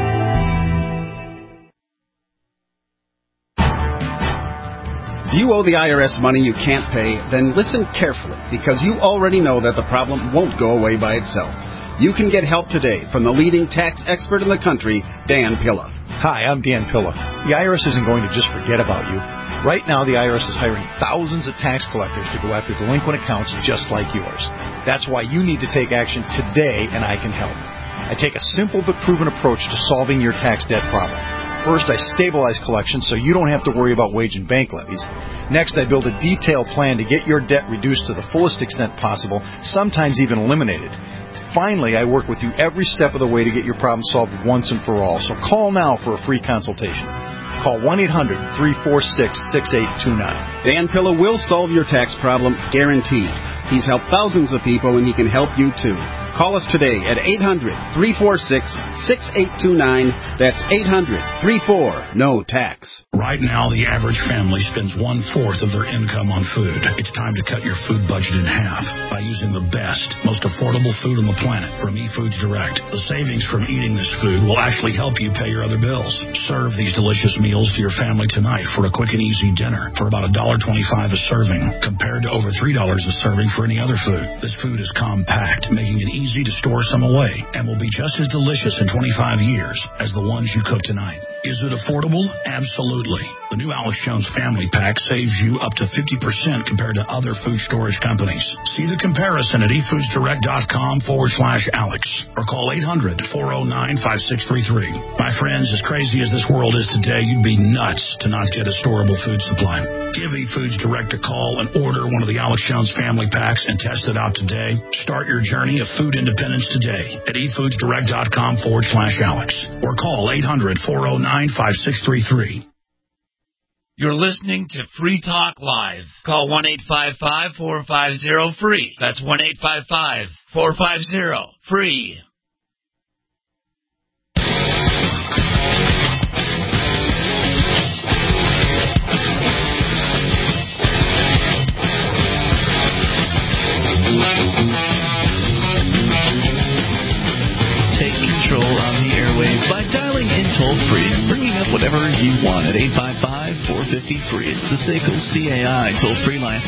If you owe the IRS money you can't pay, then listen carefully, because you already know that the problem won't go away by itself. You can get help today from the leading tax expert in the country, Dan Pilla. Hi, I'm Dan Pilla. The IRS isn't going to just forget about you. Right now, the IRS is hiring thousands of tax collectors to go after delinquent accounts just like yours. That's why you need to take action today, and I can help. I take a simple but proven approach to solving your tax debt problem. First, I stabilize collections so you don't have to worry about wage and bank levies. Next, I build a detailed plan to get your debt reduced to the fullest extent possible, sometimes even eliminated. Finally, I work with you every step of the way to get your problem solved once and for all. So call now for a free consultation. Call 1-800-346-6829. Dan Pilla will solve your tax problem, guaranteed. He's helped thousands of people, and he can help you too. Call us today at 800-346-6829. That's 800-34-NO-TAX. Right now, the average family spends 1/4 of their income on food. It's time to cut your food budget in half by using the best, most affordable food on the planet from eFoods Direct. The savings from eating this food will actually help you pay your other bills. Serve these delicious meals to your family tonight for a quick and easy dinner for about $1.25 a serving, compared to over $3 a serving for any other food. This food is compact, making it easy to store some away, and will be just as delicious in 25 years as the ones you cook tonight. Is it affordable? Absolutely. The new Alex Jones Family Pack saves you up to 50% compared to other food storage companies. See the comparison at eFoodsDirect.com/Alex or call 800-409-5633. My friends, as crazy as this world is today, you'd be nuts to not get a storable food supply. Give eFoods Direct a call and order one of the Alex Jones Family Packs and test it out today. Start your journey of food independence today at eFoodsDirect.com/Alex or call 800-409-5633. You're listening to Free Talk Live. Call 1-855-450-FREE. That's 1-855-450-FREE. Take control on the airwaves by dialing in toll-free and bringing up whatever you want at 855-450-FREE. It's the SACL CAI toll-free line,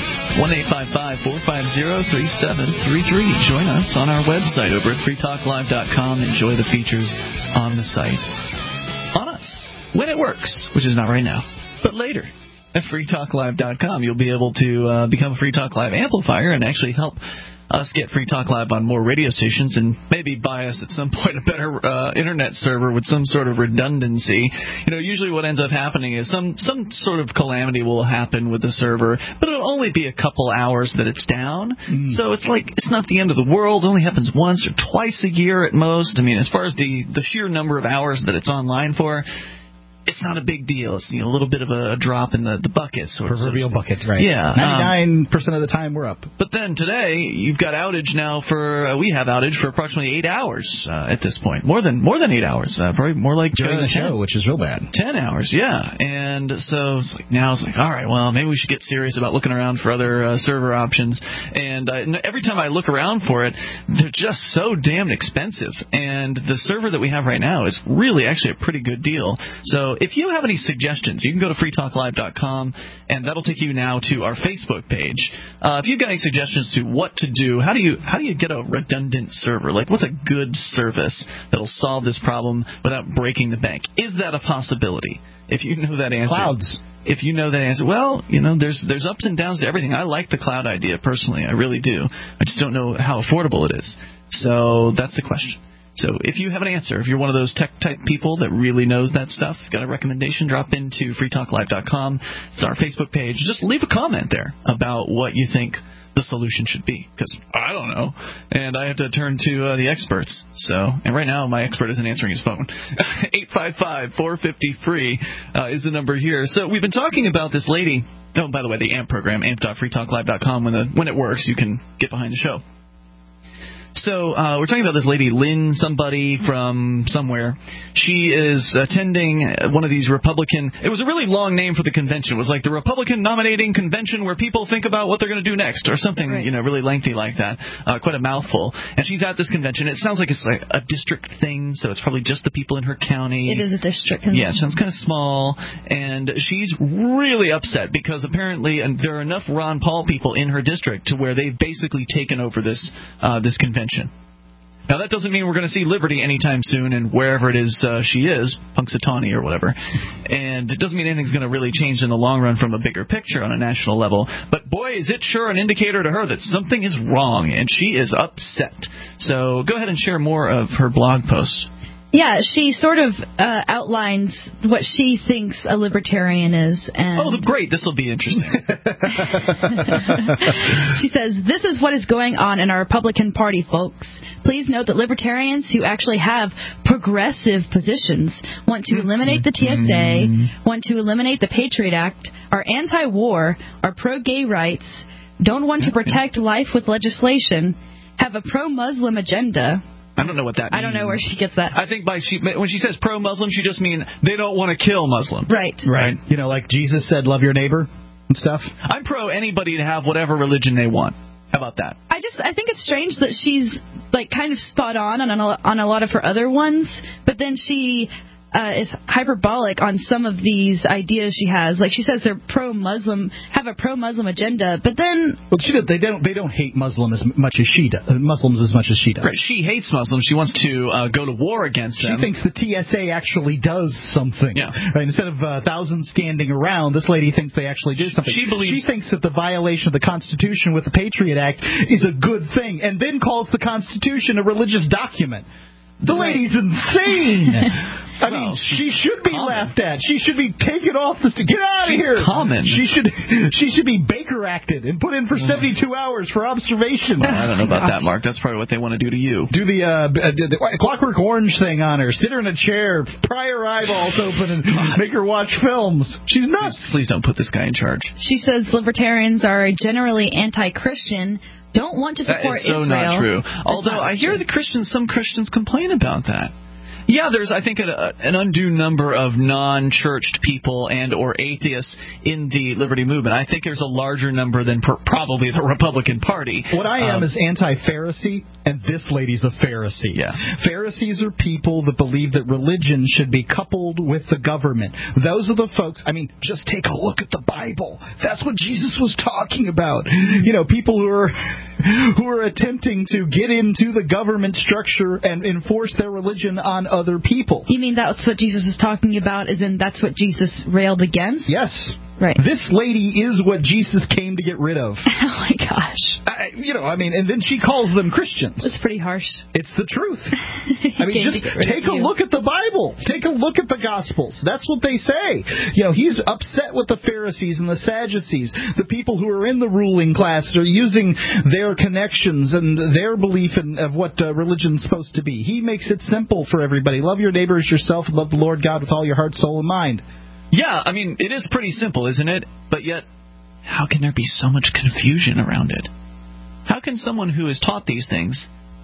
1-855-450-3733. Join us on our website over at freetalklive.com. Enjoy the features on the site. On us, when it works, which is not right now, but later. At freetalklive.com, you'll be able to become a Free Talk Live amplifier and actually help us get Free Talk Live on more radio stations and maybe buy us at some point a better internet server with some sort of redundancy. You know, usually what ends up happening is some sort of calamity will happen with the server, but it'll only be a couple hours that it's down. So it's like, it's not the end of the world. It only happens once or twice a year at most. I mean, as far as the sheer number of hours that it's online for, it's not a big deal. It's, you know, a little bit of a drop in the bucket. Proverbial bucket, right. Yeah. 99% of the time we're up. But then today, you've got outage now for, we have outage for approximately 8 hours at this point. More than 8 hours. Probably more like during the 10, show, which is real bad. 10 hours, yeah. And so it's like, now it's like, all right, well, maybe we should get serious about looking around for other server options. And every time I look around for it, they're just so damn expensive. And the server that we have right now is really actually a pretty good deal. So if you have any suggestions, you can go to freetalklive.com, and that'll take you now to our Facebook page. If you've got any suggestions to what to do, how do you get a redundant server? Like, what's a good service that'll solve this problem without breaking the bank? Is that a possibility? If you know that answer. Clouds. If you know that answer, well, you know, there's ups and downs to everything. I like the cloud idea personally. I really do. I just don't know how affordable it is. So that's the question. So if you have an answer, if you're one of those tech-type people that really knows that stuff, got a recommendation, drop into freetalklive.com. It's our Facebook page. Just leave a comment there about what you think the solution should be, because I don't know, and I have to turn to the experts. And right now my expert isn't answering his phone. 855-450-FREE is the number here. So we've been talking about this lady. Oh, by the way, the AMP program, amp.freetalklive.com. When it works, you can get behind the show. So we're talking about this lady, Lynn somebody from somewhere. She is attending one of these Republican – it was a really long name for the convention. It was like the Republican Nominating Convention where people think about what they're going to do next or something, right. You know, really lengthy like that. Quite a mouthful. And she's at this convention. It sounds like it's like a district thing, so it's probably just the people in her county. It is a district convention. Yeah, it sounds kind of small. And she's really upset because apparently there are enough Ron Paul people in her district to where they've basically taken over this convention. Now, that doesn't mean we're going to see Liberty anytime soon and wherever it is she is, Punxsutawney or whatever. And it doesn't mean anything's going to really change in the long run from a bigger picture on a national level. But, boy, is it sure an indicator to her that something is wrong, and she is upset. So go ahead and share more of her blog posts. Yeah, she sort of outlines what she thinks a libertarian is. And great. This will be interesting. She says, this is what is going on in our Republican Party, folks. Please note that libertarians who actually have progressive positions want to eliminate the TSA, want to eliminate the Patriot Act, are anti-war, are pro-gay rights, don't want to protect life with legislation, have a pro-Muslim agenda. I don't know what that means. I don't know where she gets that. I think when she says pro-Muslim, she just means they don't want to kill Muslims. Right. You know, like Jesus said, love your neighbor and stuff. I'm pro anybody to have whatever religion they want. How about that? I think it's strange that she's like kind of spot on a lot of her other ones, but then she is hyperbolic on some of these ideas she has. Like she says they're pro-Muslim, have a pro-Muslim agenda, but then they don't hate Muslims as much as she does. Right, she hates Muslims. She wants to go to war against them. She thinks the TSA actually does something. Yeah. Right, instead of thousands standing around, this lady thinks they actually do something. She thinks that the violation of the Constitution with the Patriot Act is a good thing, and then calls the Constitution a religious document. The lady's insane. I mean, she should be laughed at. She should be taken off the Get out of here. Common. She should be Baker acted and put in for 72 hours for observation. Well, I don't know about that, Mark. That's probably what they want to do to you. Do the Clockwork Orange thing on her. Sit her in a chair, pry her eyeballs open, and make her watch films. She's nuts. Please don't put this guy in charge. She says libertarians are generally anti-Christian, don't want to support Israel. That is so not true. Although I hear some Christians complain about that. Yeah, there's, I think, an undue number of non-churched people and or atheists in the liberty movement. I think there's a larger number than probably the Republican Party. What I am is anti-Pharisee, and this lady's a Pharisee. Yeah. Pharisees are people that believe that religion should be coupled with the government. Those are the folks, I mean, just take a look at the Bible. That's what Jesus was talking about. You know, people who are attempting to get into the government structure and enforce their religion on other people. You mean that's what Jesus is talking about, as in that's what Jesus railed against? Yes. Right. This lady is what Jesus came to get rid of. Oh, my gosh. And then she calls them Christians. It's pretty harsh. It's the truth. Just take a look at the Bible. Take a look at the Gospels. That's what they say. You know, he's upset with the Pharisees and the Sadducees, the people who are in the ruling class that are using their connections and their belief of what religion's supposed to be. He makes it simple for everybody. Love your neighbor as yourself and love the Lord God with all your heart, soul, and mind. Yeah, I mean, it is pretty simple, isn't it? But yet, how can there be so much confusion around it? How can someone who is taught these things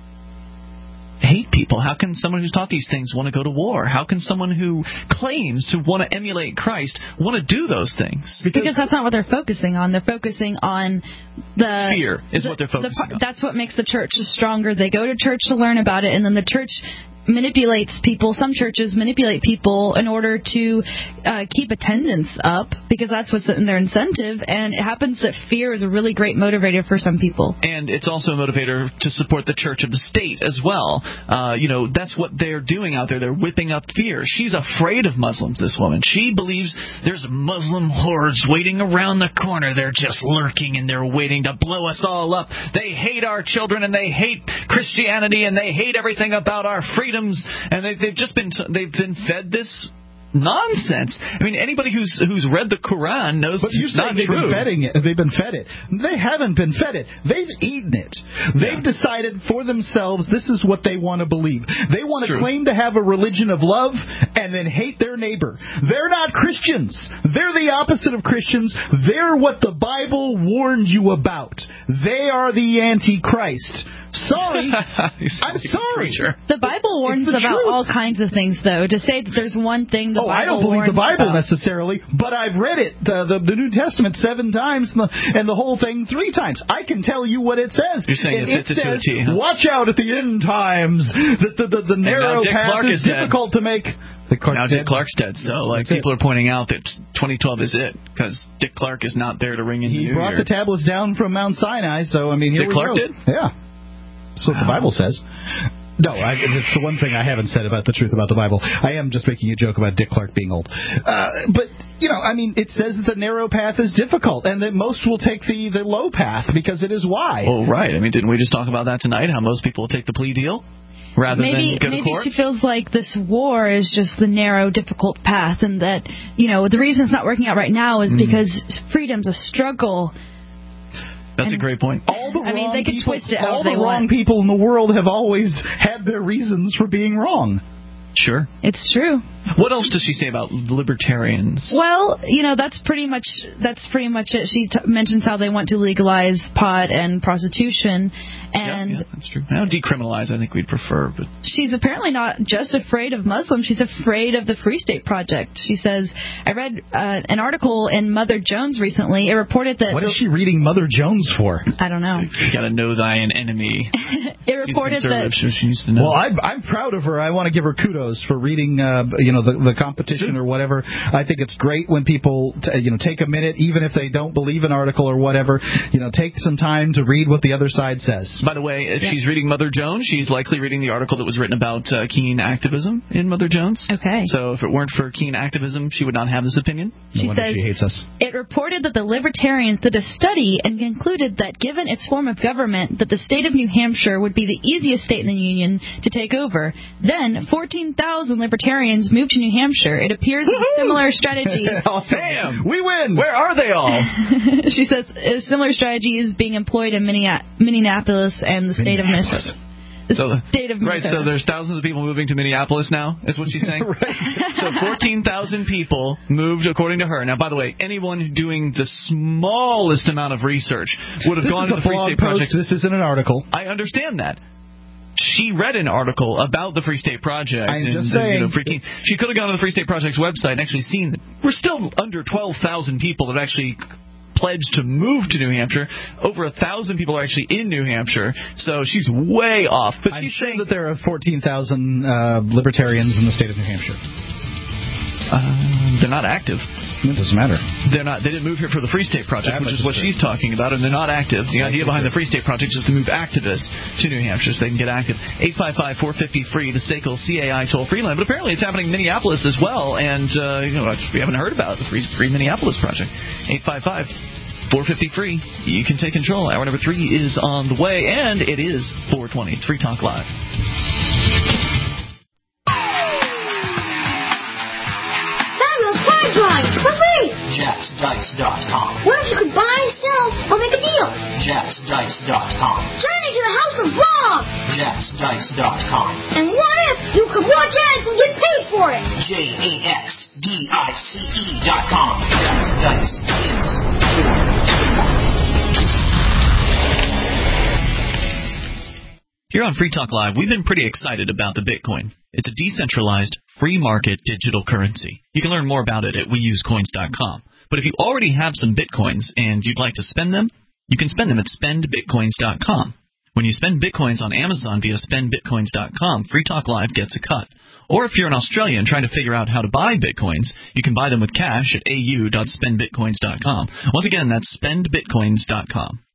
hate people? How can someone who's taught these things want to go to war? How can someone who claims to want to emulate Christ want to do those things? Because that's not what they're focusing on. They're focusing on the fear is what they're focusing on. That's what makes the church stronger. They go to church to learn about it, and then the church manipulates people. Some churches manipulate people in order to keep attendance up because that's what's in their incentive. And it happens that fear is a really great motivator for some people. And it's also a motivator to support the church of the state as well. That's what they're doing out there. They're whipping up fear. She's afraid of Muslims, this woman. She believes there's Muslim hordes waiting around the corner. They're just lurking and they're waiting to blow us all up. They hate our children and they hate Christianity and they hate everything about our freedom. And they've been fed this nonsense. I mean, anybody who's read the Quran knows it's not true. They've been fed it. They haven't been fed it. They've eaten it. They've decided for themselves this is what they want to believe. They want to claim to have a religion of love and then hate their neighbor. They're not Christians. They're the opposite of Christians. They're what the Bible warned you about. They are the Antichrist. Sorry. I'm sorry. The Bible warns about all kinds of things, though. To say that there's one thing the Bible I don't believe the Bible about necessarily, but I've read it, the New Testament 7 times and the whole thing 3 times. I can tell you what it says. You're saying it fits it to a T, huh? Watch out at the end times. The narrow path is difficult to make. Now Dick Clark's dead, so people are pointing out that 2012 is it, because Dick Clark is not there to ring in the new year. He brought the tablets down from Mount Sinai, so I mean, here Dick Clark did? Yeah. That's what the Bible says. No, it's the one thing I haven't said about the truth about the Bible. I am just making a joke about Dick Clark being old. But, it says that the narrow path is difficult and that most will take the low path because it is wide. Well, right. Didn't we just talk about that tonight, how most people will take the plea deal rather than go to court? Maybe she feels like this war is just the narrow, difficult path and that, the reason it's not working out right now is because freedom's a struggle. That's a great point. They could twist it how they want. All the wrong people in the world have always had their reasons for being wrong. Sure. It's true. What else does she say about libertarians? Well, that's pretty much it. She mentions how they want to legalize pot and prostitution, and yeah, that's true. Now, decriminalize, I think we'd prefer. But she's apparently not just afraid of Muslims; she's afraid of the Free State Project. She says, "I read an article in Mother Jones recently. It reported that." What is she reading Mother Jones for? I don't know. You got to know thine enemy. It reported that. She needs to know. Well, I'm proud of her. I want to give her kudos for reading, the competition or whatever. I think it's great when people, take a minute, even if they don't believe an article or whatever, take some time to read what the other side says. By the way, if she's reading Mother Jones, she's likely reading the article that was written about keen activism in Mother Jones. Okay. So if it weren't for keen activism, she would not have this opinion. She says, she hates us. It reported that the libertarians did a study and concluded that given its form of government, that the state of New Hampshire would be the easiest state in the Union to take over. Then 14,000 libertarians moved to New Hampshire. It appears a similar strategy. Damn, we win. Where are they all? She says a similar strategy is being employed in Minneapolis and the state of Minnesota. Right, so there's thousands of people moving to Minneapolis now, is what she's saying? Right. So 14,000 people moved, according to her. Now, by the way, anyone doing the smallest amount of research would have gone to the Free State Project. This isn't an article. I understand that. She read an article about the Free State Project. I'm just saying. She could have gone to the Free State Project's website and actually seen that we're still under 12,000 people that actually pledged to move to New Hampshire. Over 1,000 people are actually in New Hampshire, so she's way off. But I'm she's sure saying that there are 14,000 libertarians in the state of New Hampshire. They're not active. It doesn't matter. They're not. They didn't move here for the Free State Project, which is what she's talking about, and they're not active. The idea behind the Free State Project is to move activists to New Hampshire so they can get active. 855-450-FREE, the SACL CAI toll-free line. But apparently it's happening in Minneapolis as well, and we haven't heard about the Free Minneapolis Project. 855-450-FREE. You can take control. Hour number 3 is on the way, and it is 420. It's Free Talk Live. Prize for free! JacksDice.com. What if you could buy, sell, or make a deal? JacksDice.com. Turn into the House of Rob! JacksDice.com. And what if you could watch ads and get paid for it? JacksDice.com. Jacks Dice is Here on Free Talk Live, we've been pretty excited about the Bitcoin. It's a decentralized, free market digital currency. You can learn more about it at weusecoins.com. But if you already have some Bitcoins and you'd like to spend them, you can spend them at spendbitcoins.com. When you spend Bitcoins on Amazon via spendbitcoins.com, Free Talk Live gets a cut. Or if you're an Australian trying to figure out how to buy Bitcoins, you can buy them with cash at au.spendbitcoins.com. Once again, that's spendbitcoins.com.